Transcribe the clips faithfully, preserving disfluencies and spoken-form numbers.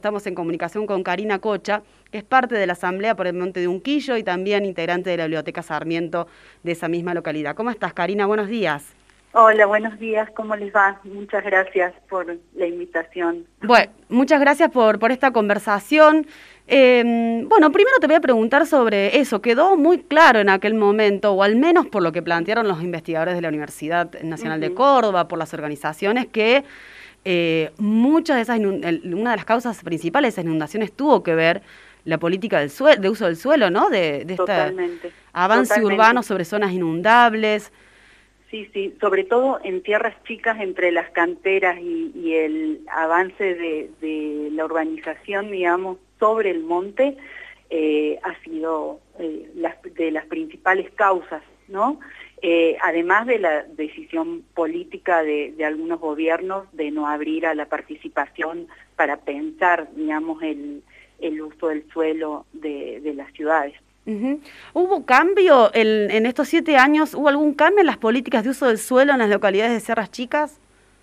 estamos en comunicación con Karina Cocha, que es parte de la Asamblea por el Monte de Unquillo y también integrante de la Biblioteca Sarmiento de esa misma localidad. ¿Cómo estás, Karina? Buenos días. Hola, buenos días, ¿cómo les va? Muchas gracias por la invitación. Bueno, muchas gracias por, por esta conversación. Eh, bueno, primero te voy a preguntar sobre eso. Quedó muy claro en aquel momento, o al menos por lo que plantearon los investigadores de la Universidad Nacional uh-huh. de Córdoba, por las organizaciones, que eh, muchas de esas, una de las causas principales de esas inundaciones tuvo que ver la política del suelo, de uso del suelo, ¿no? De, de este avance totalmente. urbano sobre zonas inundables. Sí, sí, sobre todo en tierras chicas entre las canteras y, y el avance de, de la urbanización, digamos, sobre el monte, eh, ha sido eh, las, de las principales causas, ¿no? Eh, además de la decisión política de, de algunos gobiernos de no abrir a la participación para pensar, digamos, el, el uso del suelo de, de las ciudades. Uh-huh. ¿Hubo cambio en, en estos siete años? ¿Hubo algún cambio en las políticas de uso del suelo en las localidades de Sierras Chicas?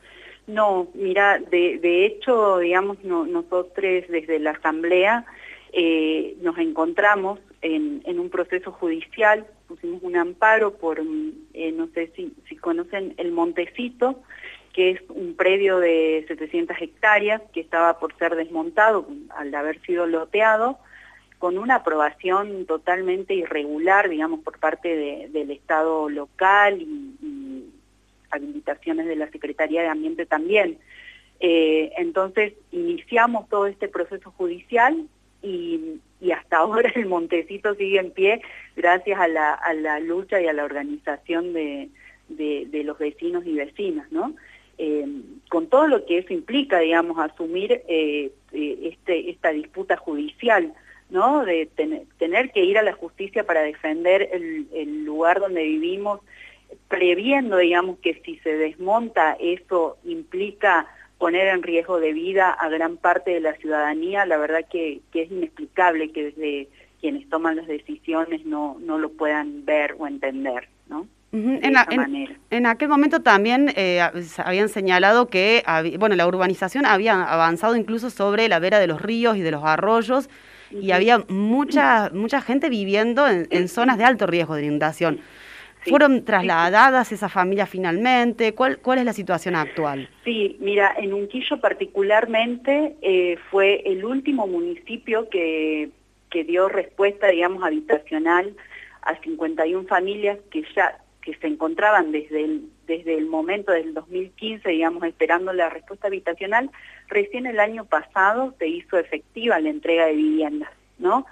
No, mira, de, de hecho, digamos, no, nosotros desde la Asamblea eh, nos encontramos en, en un proceso judicial, pusimos un amparo por, eh, no sé si, si conocen el Montecito, que es un predio de setecientas hectáreas que estaba por ser desmontado al haber sido loteado, con una aprobación totalmente irregular, digamos, por parte de, del Estado local y, y habilitaciones de la Secretaría de Ambiente también. Eh, entonces, iniciamos todo este proceso judicial y, y hasta ahora el Montecito sigue en pie gracias a la, a la lucha y a la organización de, de, de los vecinos y vecinas, ¿no? Eh, con todo lo que eso implica, digamos, asumir eh, este, esta disputa judicial, ¿no? De ten, tener que ir a la justicia para defender el, el lugar donde vivimos, previendo, digamos, que si se desmonta eso implica poner en riesgo de vida a gran parte de la ciudadanía. La verdad que, que es inexplicable que desde quienes toman las decisiones no, no lo puedan ver o entender, ¿no? Uh-huh. En, la, en, en aquel momento también eh, habían señalado que había, bueno, la urbanización había avanzado incluso sobre la vera de los ríos y de los arroyos, y había mucha mucha gente viviendo en, en zonas de alto riesgo de inundación. Sí. ¿Fueron trasladadas esas familias finalmente? ¿Cuál, cuál es la situación actual? Sí, mira, en Unquillo particularmente eh, fue el último municipio que, que dio respuesta, digamos, habitacional a cincuenta y una familias que ya que se encontraban desde el, desde el momento del dos mil quince, digamos, esperando la respuesta habitacional. Recién el año pasado se hizo efectiva la entrega de viviendas, ¿no?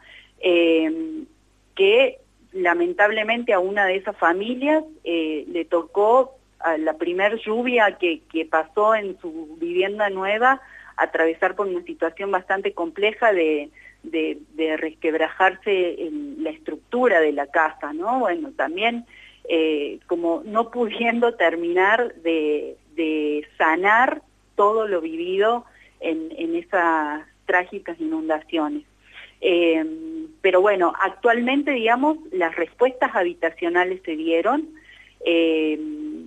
Eh, que lamentablemente a una de esas familias eh, le tocó a la primer lluvia que, que pasó en su vivienda nueva atravesar por una situación bastante compleja de, de, de resquebrajarse en la estructura de la casa, ¿no? Bueno, también eh, como no pudiendo terminar de, de sanar todo lo vivido en, en esas trágicas inundaciones. Eh, pero bueno, actualmente, digamos, las respuestas habitacionales se dieron eh,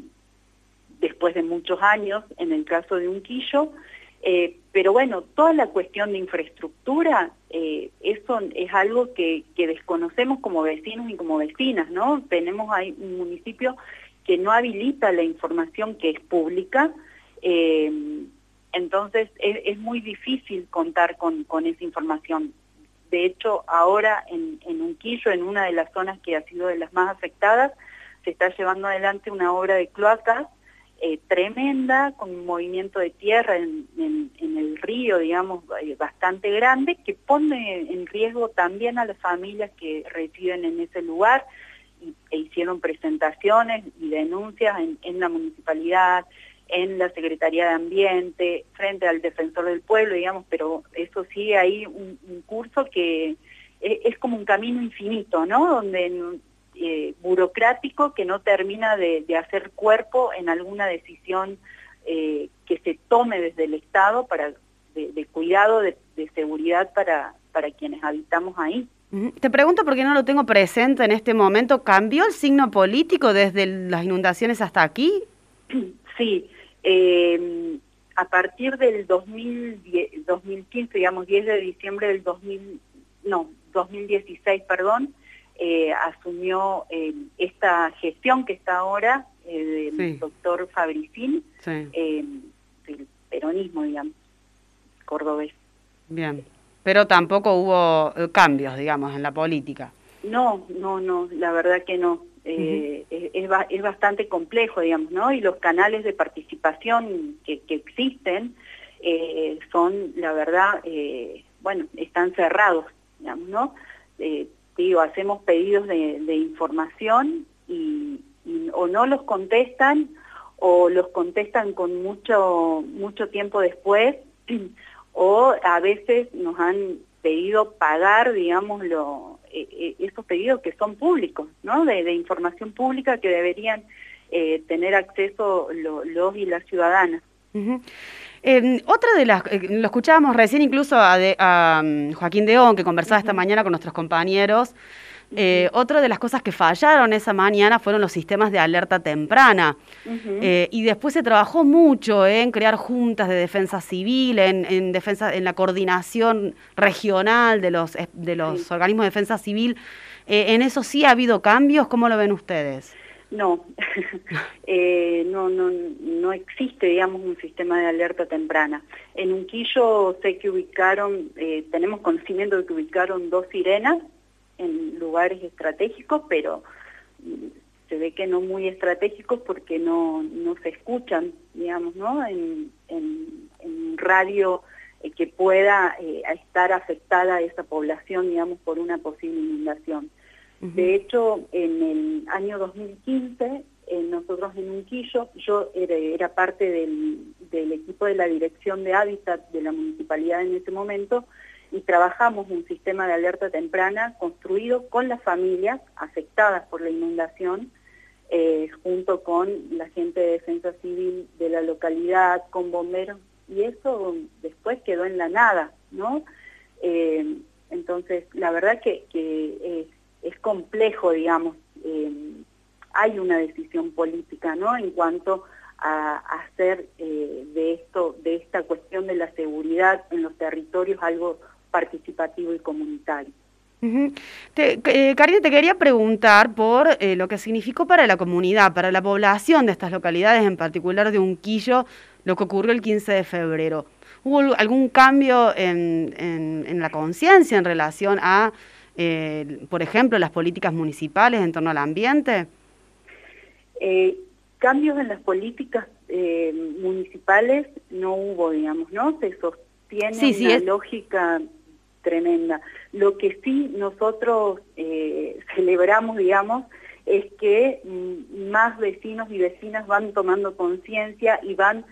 después de muchos años, en el caso de Unquillo, eh, pero bueno, toda la cuestión de infraestructura, eh, eso es algo que, que desconocemos como vecinos y como vecinas, ¿no? Tenemos ahí un municipio que no habilita la información que es pública, eh, entonces es, es muy difícil contar con, con esa información. De hecho, ahora en, en Unquillo, en una de las zonas que ha sido de las más afectadas, se está llevando adelante una obra de cloacas eh, tremenda, con un movimiento de tierra en, en, en el río, digamos, eh, bastante grande, que pone en riesgo también a las familias que residen en ese lugar, y, e hicieron presentaciones y denuncias en, en la municipalidad, en la Secretaría de Ambiente, frente al Defensor del Pueblo, digamos, pero eso sigue ahí un, un curso que es, es como un camino infinito, ¿no? Donde eh, burocrático que no termina de, de hacer cuerpo en alguna decisión eh, que se tome desde el Estado para de, de cuidado, de, de seguridad para, para quienes habitamos ahí. Te pregunto porque no lo tengo presente en este momento. ¿Cambió el signo político desde las inundaciones hasta aquí? Sí, eh, a partir del dos mil quince, digamos, diez de diciembre del dos mil, no, dos mil dieciséis, perdón, eh, asumió eh, esta gestión que está ahora eh, del sí. doctor Fabricín, sí. eh, del peronismo, digamos, cordobés. Bien, pero tampoco hubo cambios, digamos, en la política. No, no, no, la verdad que no. Eh, uh-huh. es, es, es bastante complejo, digamos, ¿no? Y los canales de participación que, que existen eh, son, la verdad, eh, bueno, están cerrados, digamos, ¿no? Eh, digo, hacemos pedidos de, de información y, y o no los contestan o los contestan con mucho, mucho tiempo después o a veces nos han pedido pagar, digamos, lo, eh, esos pedidos que son públicos, ¿no? De, de información pública que deberían eh, tener acceso lo, los y las ciudadanas. Uh-huh. Eh, otra de las, eh, lo escuchábamos recién incluso a, de, a um, Joaquín Deón, que conversaba uh-huh. esta mañana con nuestros compañeros. Eh, uh-huh. Otra de las cosas que fallaron esa mañana fueron los sistemas de alerta temprana. Uh-huh. eh, y después se trabajó mucho eh, en crear juntas de defensa civil, en, en, defensa, en la coordinación regional de los, de los sí. organismos de defensa civil. Eh, ¿En eso sí ha habido cambios? ¿Cómo lo ven ustedes? No, eh, no, no, no existe, digamos, un sistema de alerta temprana. En Unquillo sé que ubicaron, eh, tenemos conocimiento de que ubicaron dos sirenas en lugares estratégicos, pero se ve que no muy estratégicos porque no, no se escuchan, digamos, ¿no? En, en, en un radio eh, que pueda eh, estar afectada esa población, digamos, por una posible inundación. Uh-huh. De hecho, en el año dos mil quince, eh, nosotros en Unquillo, yo era, era parte del, del equipo de la Dirección de Hábitat de la Municipalidad en ese momento, y trabajamos un sistema de alerta temprana construido con las familias afectadas por la inundación, eh, junto con la gente de defensa civil de la localidad, con bomberos, y eso después quedó en la nada, ¿no? Eh, entonces, la verdad que, que es, es complejo, digamos, eh, hay una decisión política, ¿no?, en cuanto a, a hacer eh, de esto, de esta cuestión de la seguridad en los territorios algo participativo y comunitario. Uh-huh. Te, eh, Karina, te quería preguntar por eh, lo que significó para la comunidad, para la población de estas localidades, en particular de Unquillo, lo que ocurrió el quince de febrero. ¿Hubo algún cambio en, en, en la conciencia en relación a, eh, por ejemplo, las políticas municipales en torno al ambiente? Eh, cambios en las políticas eh, municipales no hubo, digamos, ¿no? Se sostiene sí, sí, una es... lógica tremenda. Lo que sí nosotros eh, celebramos, digamos, es que mm, más vecinos y vecinas van tomando conciencia y van,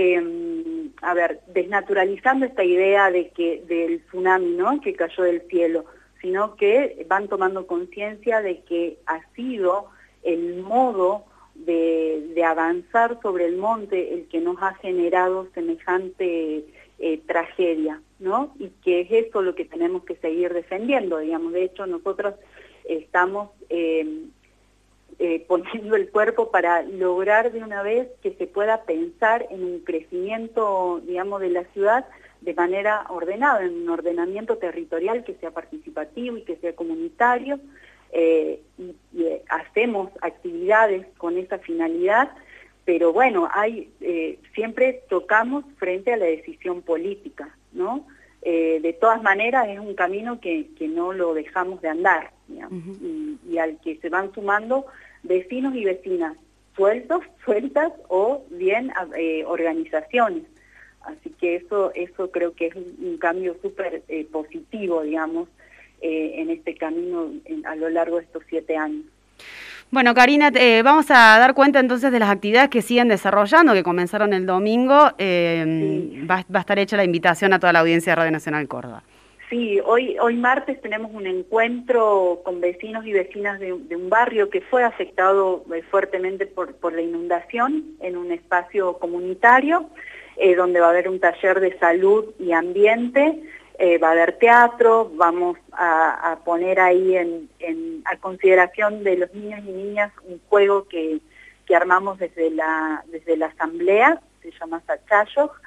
eh, a ver, desnaturalizando esta idea de que del tsunami, ¿no?, que cayó del cielo, sino que van tomando conciencia de que ha sido el modo de, de avanzar sobre el monte el que nos ha generado semejante eh, tragedia, ¿no? Y que es eso lo que tenemos que seguir defendiendo, digamos. De hecho, nosotros estamos eh, eh, poniendo el cuerpo para lograr de una vez que se pueda pensar en un crecimiento, digamos, de la ciudad de manera ordenada, en un ordenamiento territorial que sea participativo y que sea comunitario, eh, y, y eh, hacemos actividades con esa finalidad, pero bueno, hay eh, siempre tocamos frente a la decisión política, ¿no? Eh, de todas maneras es un camino que, que no lo dejamos de andar, digamos, uh-huh. y, y al que se van sumando vecinos y vecinas, sueltos, sueltas o bien eh, organizaciones. Así que eso, eso creo que es un, un cambio súper eh, positivo, digamos, eh, en este camino en, a lo largo de estos siete años. Bueno, Karina, eh, vamos a dar cuenta entonces de las actividades que siguen desarrollando, que comenzaron el domingo. Eh, sí. va, va a estar hecha la invitación a toda la audiencia de Radio Nacional Córdoba. Sí, hoy, hoy martes tenemos un encuentro con vecinos y vecinas de, de un barrio que fue afectado eh, fuertemente por, por la inundación, en un espacio comunitario, eh, donde va a haber un taller de salud y ambiente. Eh, va a haber teatro, vamos a, a poner ahí en, en, a consideración de los niños y niñas un juego que, que armamos desde la, desde la asamblea, se llama Sachayos,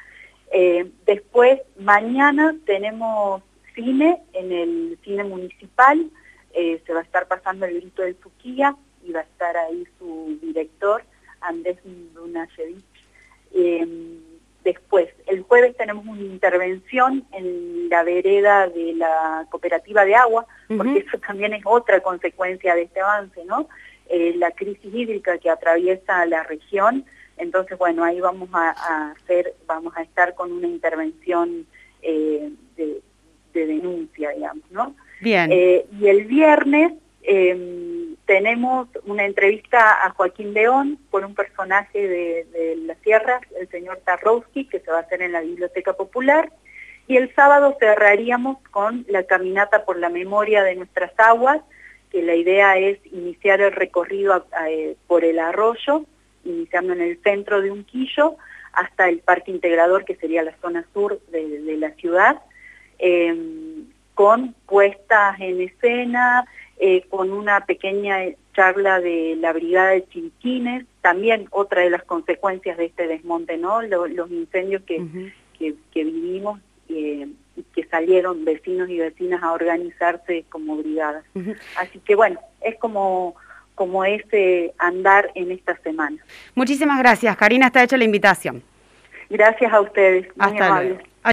Eh, después, mañana tenemos cine en el cine municipal, eh, se va a estar pasando El grito del Suquía y va a estar ahí su director, Andrés Dunashevich. Eh, después, el jueves tenemos una intervención en la vereda de la cooperativa de agua, uh-huh. porque eso también es otra consecuencia de este avance, ¿no? Eh, la crisis hídrica que atraviesa la región. Entonces, bueno, ahí vamos a, a hacer, vamos a estar con una intervención eh, de, de denuncia, digamos, ¿no? Bien. Eh, y el viernes eh, tenemos una entrevista a Joaquín León por un personaje de, de la sierra, el señor Tarrowski, que se va a hacer en la Biblioteca Popular. Y el sábado cerraríamos con la caminata por la memoria de nuestras aguas, que la idea es iniciar el recorrido a, a, por el arroyo, iniciando en el centro de Unquillo, hasta el Parque Integrador, que sería la zona sur de, de la ciudad, eh, con puestas en escena, eh, con una pequeña charla de la Brigada de Chinchines, también otra de las consecuencias de este desmonte, ¿no? Los, los incendios que, uh-huh. que, que vivimos, eh, y que salieron vecinos y vecinas a organizarse como brigadas. Uh-huh. Así que bueno, es como... como ese andar en esta semana. Muchísimas gracias, Karina, está hecha la invitación. Gracias a ustedes. Muy Hasta amables. luego.